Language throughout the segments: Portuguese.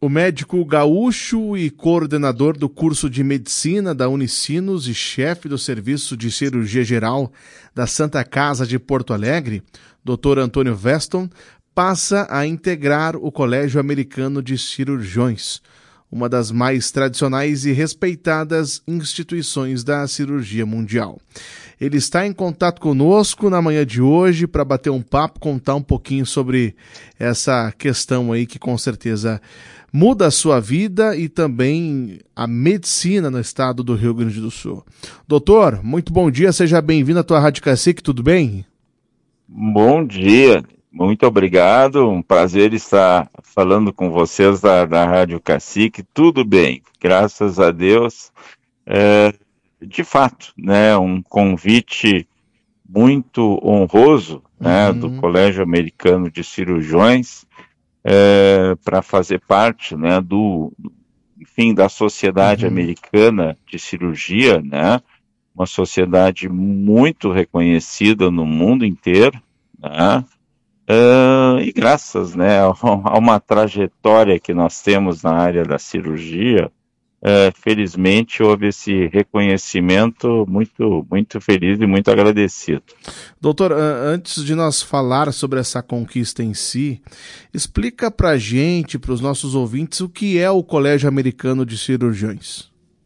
O médico gaúcho e coordenador do curso de medicina da Unicinos e chefe do serviço de cirurgia geral da Santa Casa de Porto Alegre, Dr. Antônio Weston, passa a integrar o Colégio Americano de Cirurgiões, uma das mais tradicionais e respeitadas instituições da cirurgia mundial. Ele está em contato conosco na manhã de hoje para bater um papo, contar um pouquinho sobre essa questão aí que com certeza muda a sua vida e também a medicina no estado do Rio Grande do Sul. Doutor, muito bom dia, seja bem-vindo à tua Rádio Cacique, tudo bem? Bom dia, muito obrigado, um prazer estar falando com vocês da Rádio Cacique, tudo bem, graças a Deus. De fato, né, um convite muito honroso, né, do Colégio Americano de Cirurgiões para fazer parte, né, da Sociedade Americana de Cirurgia, né, uma sociedade muito reconhecida no mundo inteiro, né, e graças, né, a uma trajetória que nós temos na área da cirurgia, felizmente houve esse reconhecimento muito, muito feliz e muito agradecido. Doutor, antes de nós falar sobre essa conquista em si, explica pra gente, para os nossos ouvintes, o que é o Colégio Americano de Cirurgiões.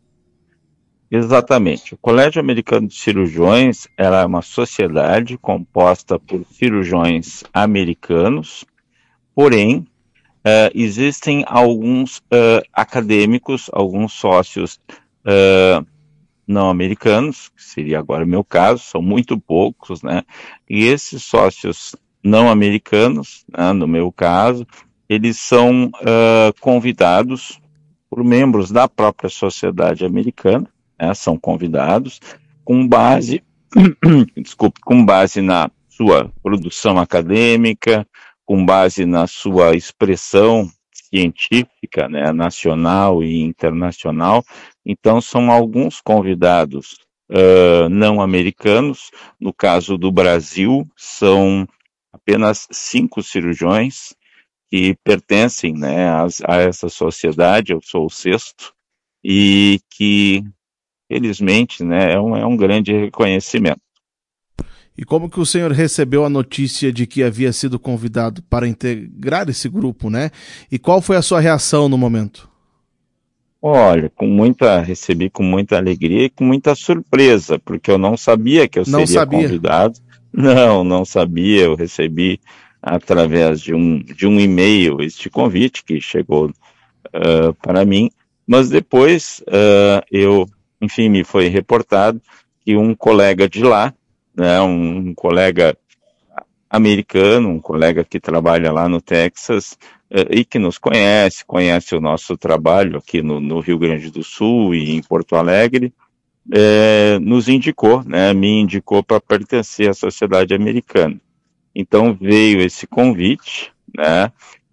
Exatamente. O Colégio Americano de Cirurgiões era uma sociedade composta por cirurgiões americanos, porém, existem alguns acadêmicos, alguns sócios não americanos, que seria agora o meu caso, são muito poucos, né? E esses sócios não americanos, né, no meu caso, eles são convidados por membros da própria sociedade americana, né, são convidados com base, com base na sua produção acadêmica, com base na sua expressão científica, né, nacional e internacional. Então, são alguns convidados não americanos. No caso do Brasil, são apenas 5 cirurgiões que pertencem, né, a essa sociedade. Eu sou o 6º, e que, felizmente, né, é um grande reconhecimento. E como que o senhor recebeu a notícia de que havia sido convidado para integrar esse grupo, né? E qual foi a sua reação no momento? Olha, recebi com muita alegria e com muita surpresa, porque eu não sabia que eu seria convidado. Não sabia, eu recebi através de um e-mail este convite que chegou para mim, mas depois me foi reportado que um colega de lá, né, um colega americano, um colega que trabalha lá no Texas e que nos conhece o nosso trabalho aqui no Rio Grande do Sul e em Porto Alegre, nos indicou, né, me indicou para pertencer à sociedade americana. Então veio esse convite, né,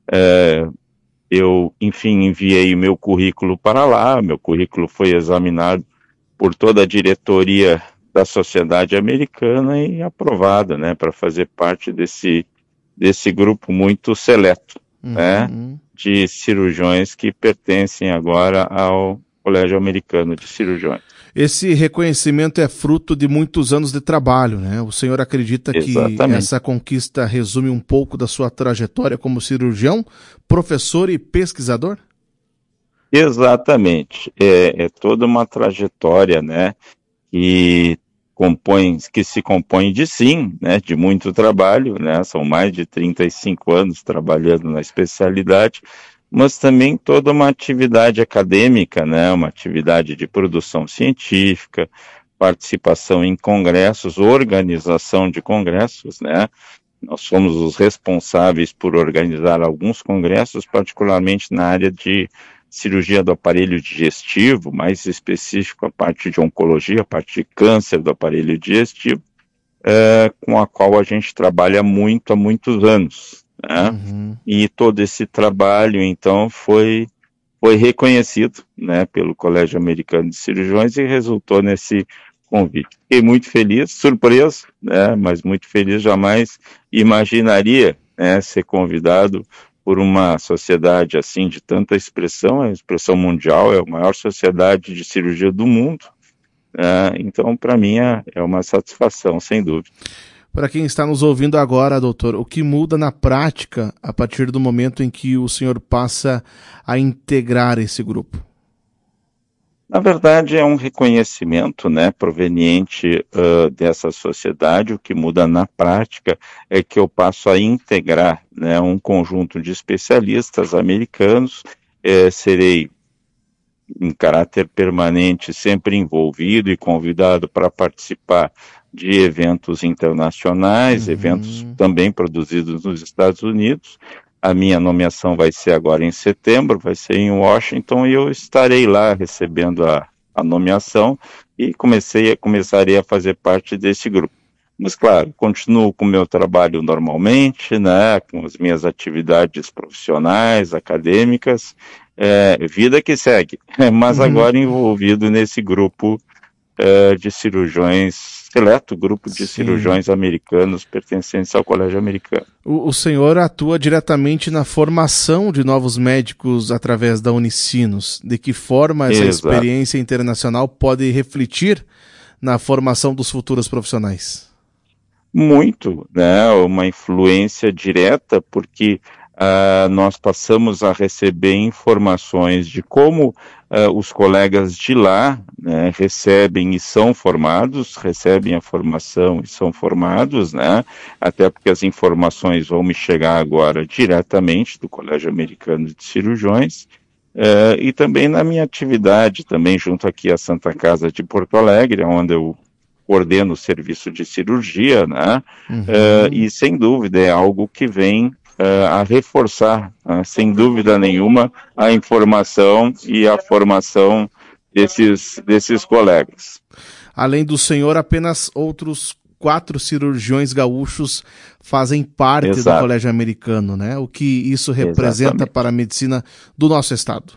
eu, enviei o meu currículo para lá, meu currículo foi examinado por toda a diretoria da sociedade americana e aprovada, né, para fazer parte desse grupo muito seleto, né, de cirurgiões que pertencem agora ao Colégio Americano de Cirurgiões. Esse reconhecimento é fruto de muitos anos de trabalho, né? O senhor acredita Exatamente. Que essa conquista resume um pouco da sua trajetória como cirurgião, professor e pesquisador? Exatamente. É toda uma trajetória, né, que se compõe de muito trabalho, né, são mais de 35 anos trabalhando na especialidade, mas também toda uma atividade acadêmica, né, uma atividade de produção científica, participação em congressos, organização de congressos, né, nós somos os responsáveis por organizar alguns congressos, particularmente na área de cirurgia do aparelho digestivo, mais específico a parte de oncologia, a parte de câncer do aparelho digestivo, com a qual a gente trabalha muito há muitos anos, né? E todo esse trabalho, então, foi reconhecido, né, pelo Colégio Americano de Cirurgiões e resultou nesse convite. Fiquei muito feliz, surpreso, né, mas muito feliz, jamais imaginaria, né, ser convidado por uma sociedade assim de tanta expressão, é a expressão mundial, é a maior sociedade de cirurgia do mundo. Então, para mim, é uma satisfação, sem dúvida. Para quem está nos ouvindo agora, doutor, o que muda na prática a partir do momento em que o senhor passa a integrar esse grupo? Na verdade, é um reconhecimento, proveniente dessa sociedade. O que muda na prática é que eu passo a integrar, um conjunto de especialistas americanos. Serei, em caráter permanente, sempre envolvido e convidado para participar de eventos internacionais, eventos também produzidos nos Estados Unidos. A minha nomeação vai ser agora em setembro, vai ser em Washington, e eu estarei lá recebendo a nomeação e começarei a fazer parte desse grupo. Mas, claro, continuo com o meu trabalho normalmente, com as minhas atividades profissionais, acadêmicas, vida que segue, mas agora envolvido nesse grupo de cirurgiões, seleto grupo de cirurgiões americanos pertencentes ao Colégio Americano. O senhor atua diretamente na formação de novos médicos através da Unicinos. De que forma essa experiência internacional pode refletir na formação dos futuros profissionais? Muito, uma influência direta, porque nós passamos a receber informações de como os colegas de lá recebem e são formados, recebem a formação e são formados, até porque as informações vão me chegar agora diretamente do Colégio Americano de Cirurgiões, e também na minha atividade, também junto aqui à Santa Casa de Porto Alegre, onde eu coordeno o serviço de cirurgia, e sem dúvida é algo que vem a reforçar, sem dúvida nenhuma, a informação e a formação desses colegas. Além do senhor, apenas outros 4 cirurgiões gaúchos fazem parte do Colégio Americano, O que isso representa para a medicina do nosso estado?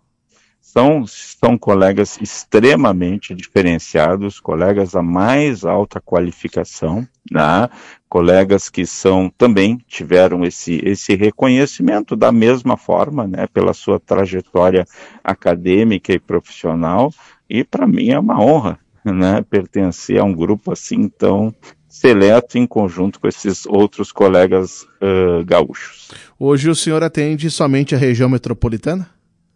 São colegas extremamente diferenciados, colegas a mais alta qualificação, colegas que também tiveram esse reconhecimento da mesma forma, pela sua trajetória acadêmica e profissional, e para mim é uma honra, pertencer a um grupo assim tão seleto em conjunto com esses outros colegas gaúchos. Hoje o senhor atende somente a região metropolitana?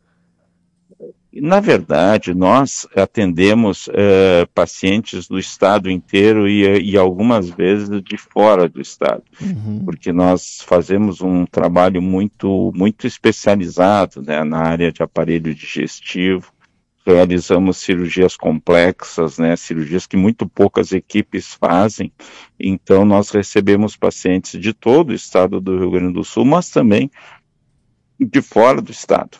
Na verdade, nós atendemos pacientes do estado inteiro e algumas vezes de fora do estado, porque nós fazemos um trabalho muito, muito especializado na área de aparelho digestivo, realizamos cirurgias complexas, cirurgias que muito poucas equipes fazem, então nós recebemos pacientes de todo o estado do Rio Grande do Sul, mas também de fora do estado.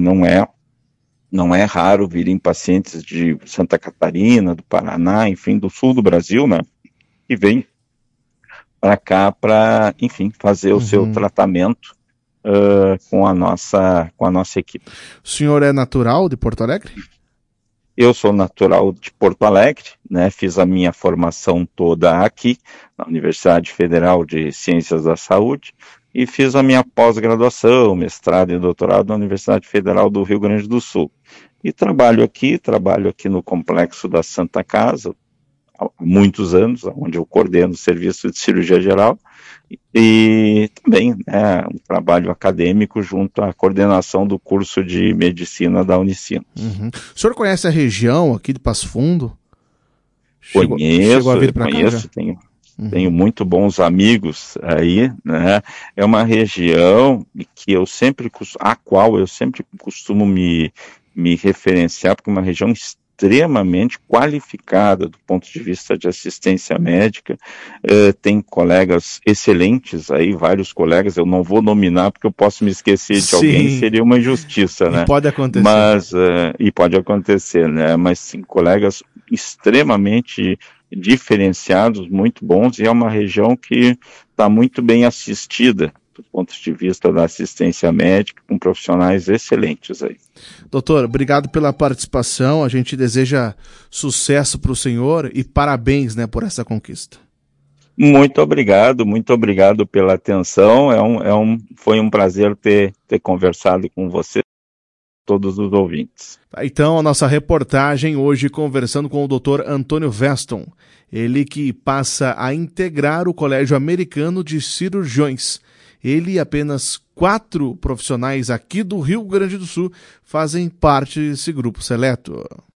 Não é raro virem pacientes de Santa Catarina, do Paraná, enfim, do sul do Brasil, que vêm para cá para, enfim, fazer o seu tratamento com a nossa equipe. O senhor é natural de Porto Alegre? Eu sou natural de Porto Alegre, fiz a minha formação toda aqui, na Universidade Federal de Ciências da Saúde, e fiz a minha pós-graduação, mestrado e doutorado na Universidade Federal do Rio Grande do Sul. E trabalho aqui no complexo da Santa Casa, há muitos anos, onde eu coordeno o serviço de cirurgia geral, e também um trabalho acadêmico junto à coordenação do curso de medicina da Unicinos. O senhor conhece a região aqui de Passo Fundo? Chegou a vir para cá? Tenho muito bons amigos aí, É uma região que a qual eu sempre costumo me referenciar, porque é uma região extremamente qualificada do ponto de vista de assistência médica, tem colegas excelentes aí, vários colegas, eu não vou nominar porque eu posso me esquecer de alguém, seria uma injustiça, E pode acontecer. E pode acontecer, Mas sim, colegas extremamente diferenciados, muito bons, e é uma região que está muito bem assistida do ponto de vista da assistência médica, com profissionais excelentes aí. Doutor, obrigado pela participação, a gente deseja sucesso para o senhor e parabéns por essa conquista. Muito obrigado pela atenção. Foi um prazer ter conversado com você, todos os ouvintes. Então, a nossa reportagem hoje conversando com o Dr. Antônio Weston, ele que passa a integrar o Colégio Americano de Cirurgiões. Ele e apenas 4 profissionais aqui do Rio Grande do Sul fazem parte desse grupo seleto.